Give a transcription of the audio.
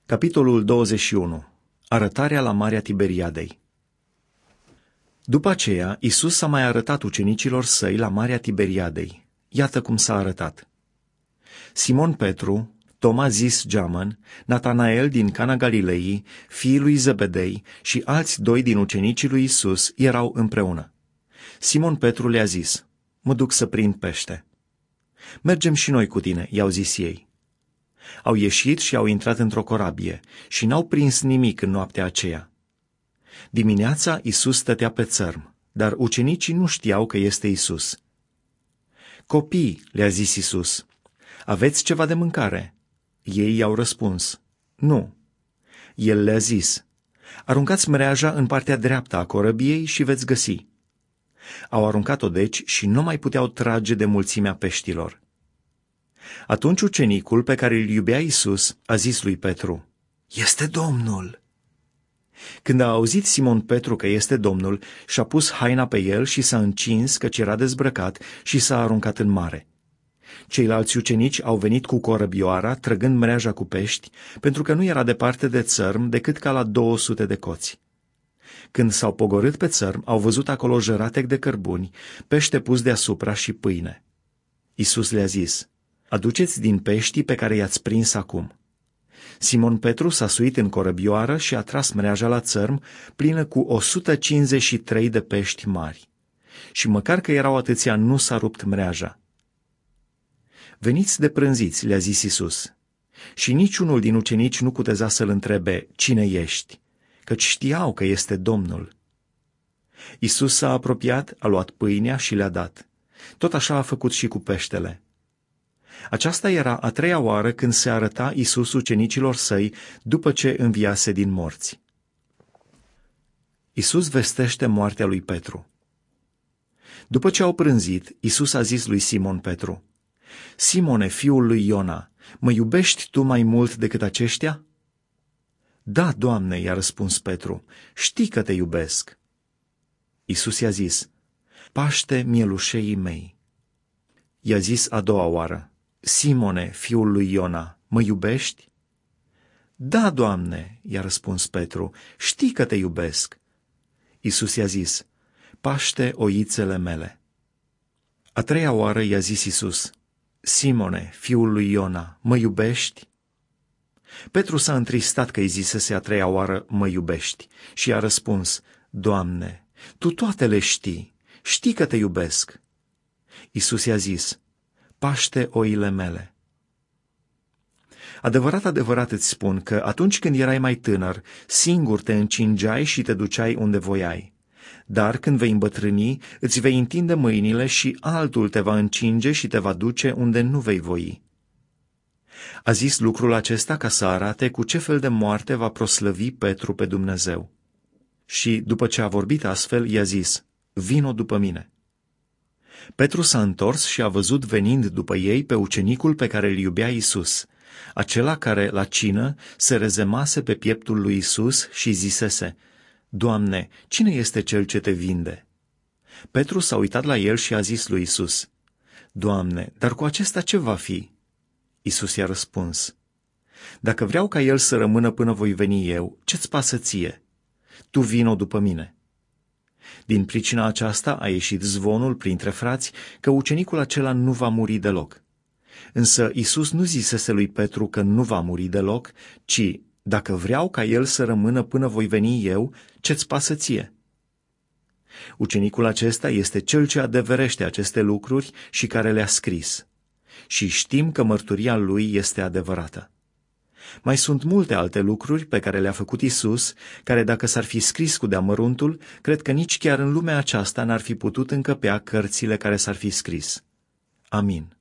Capitolul 21. Arătarea la Marea Tiberiadei. După aceea, Iisus s-a mai arătat ucenicilor săi la Marea Tiberiadei. Iată cum s-a arătat. Simon Petru, Toma zis Geamăn, Natanael din Cana Galilei, fiii lui Zebedei și alți doi din ucenicii lui Iisus erau împreună. Simon Petru le-a zis: "Mă duc să prind pește." "Mergem și noi cu tine," i-au zis ei. Au ieșit și au intrat într-o corabie și n-au prins nimic în noaptea aceea. Dimineața Iisus stătea pe țărm, dar ucenicii nu știau că este Iisus. "Copii," le-a zis Iisus, "aveți ceva de mâncare?" Ei i-au răspuns: "Nu." El le-a zis: "Aruncați mreaja în partea dreaptă a corăbiei și veți găsi." Au aruncat-o deci și nu mai puteau trage de mulțimea peștilor. Atunci ucenicul pe care îl iubea Iisus a zis lui Petru: "Este Domnul!" Când a auzit Simon Petru că este Domnul, și-a pus haina pe el și s-a încins, căci era dezbrăcat, și s-a aruncat în mare. Ceilalți ucenici au venit cu corăbioara, trăgând mreaja cu pești, pentru că nu era departe de țărm decât ca la 200 de coți. Când s-au pogorât pe țărm, au văzut acolo jăratec de cărbuni, pește pus deasupra și pâine. Iisus le-a zis: "Aduceți din peștii pe care i-ați prins acum." Simon Petru s-a suit în corăbioară și a tras mreaja la țărm, plină cu 153 de pești mari. Și măcar că erau atâția, nu s-a rupt mreaja. "Veniți de prânziți," le-a zis Iisus. Și niciunul din ucenici nu cuteza să-l întrebe: "Cine ești?" Căci știau că este Domnul. Iisus s-a apropiat, a luat pâinea și le-a dat. Tot așa a făcut și cu peștele. Aceasta era a treia oară când se arăta Iisus ucenicilor săi după ce înviase din morți. Iisus vestește moartea lui Petru. După ce au prânzit, Iisus a zis lui Simon Petru: "Simone, fiul lui Iona, mă iubești tu mai mult decât aceștia?" "Da, Doamne," i-a răspuns Petru, "știi că te iubesc." Iisus i-a zis: "Paște mielușeii mei." I-a zis a doua oară: "Simone, fiul lui Iona, mă iubești?" "Da, Doamne," i-a răspuns Petru, "știi că te iubesc." Iisus i-a zis: "Paște oițele mele." A treia oară i-a zis Iisus: "Simone, fiul lui Iona, mă iubești?" Petru s-a întristat că îi zisese a treia oară: "Mă iubești?" și i-a răspuns: "Doamne, Tu toate le știi, știi că te iubesc." Iisus i-a zis: "Paște oile mele." Adevărat, adevărat îți spun că atunci când erai mai tânăr, singur te încingeai și te duceai unde voiai. Dar când vei îmbătrâni, îți vei întinde mâinile și altul te va încinge și te va duce unde nu vei voi. A zis lucrul acesta ca să arate cu ce fel de moarte va proslăvi Petru pe Dumnezeu. Și după ce a vorbit astfel, i-a zis: "Vino după mine." Petru s-a întors și a văzut venind după ei pe ucenicul pe care îl iubea Iisus, acela care, la cină, se rezemase pe pieptul lui Iisus și zisese: "Doamne, cine este cel ce te vinde?" Petru s-a uitat la el și a zis lui Iisus: "Doamne, dar cu acesta ce va fi?" Iisus i-a răspuns: "Dacă vreau ca el să rămână până voi veni eu, ce-ți pasă ție? Tu vino după mine." Din pricina aceasta a ieșit zvonul printre frați că ucenicul acela nu va muri deloc. Însă Iisus nu zisese lui Petru că nu va muri deloc, ci: "Dacă vreau ca el să rămână până voi veni eu, ce-ți pasă ție?" Ucenicul acesta este cel ce adeverește aceste lucruri și care le-a scris. Și știm că mărturia lui este adevărată. Mai sunt multe alte lucruri pe care le-a făcut Iisus, care dacă s-ar fi scris cu de-amăruntul, cred că nici chiar în lumea aceasta n-ar fi putut încăpea cărțile care s-ar fi scris. Amin.